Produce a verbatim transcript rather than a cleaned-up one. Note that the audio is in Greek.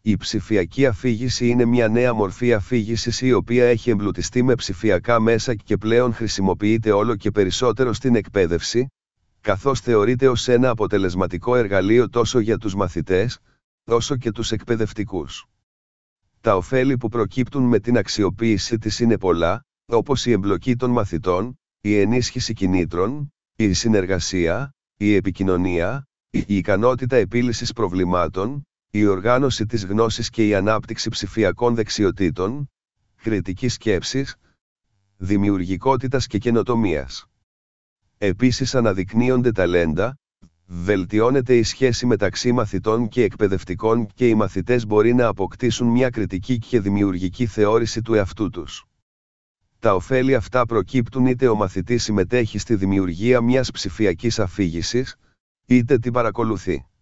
Η ψηφιακή αφήγηση είναι μια νέα μορφή αφήγησης η οποία έχει εμπλουτιστεί με ψηφιακά μέσα και πλέον χρησιμοποιείται όλο και περισσότερο στην εκπαίδευση, καθώς θεωρείται ως ένα αποτελεσματικό εργαλείο τόσο για τους μαθητές, όσο και τους εκπαιδευτικούς. Τα ωφέλη που προκύπτουν με την αξιοποίηση της είναι πολλά, όπως η εμπλοκή των μαθητών, η ενίσχυση κινήτρων, η συνεργασία, η επικοινωνία, η ικανότητα επίλυσης προβλημάτων, η οργάνωση της γνώσης και η ανάπτυξη ψηφιακών δεξιοτήτων, κριτικής σκέψης, δημιουργικότητας και καινοτομίας. Επίσης αναδεικνύονται ταλέντα, βελτιώνεται η σχέση μεταξύ μαθητών και εκπαιδευτικών και οι μαθητές μπορεί να αποκτήσουν μια κριτική και δημιουργική θεώρηση του εαυτού τους. Τα ωφέλη αυτά προκύπτουν είτε ο μαθητής συμμετέχει στη δημιουργία μιας ψηφιακής αφήγησης, είτε την παρακολουθεί.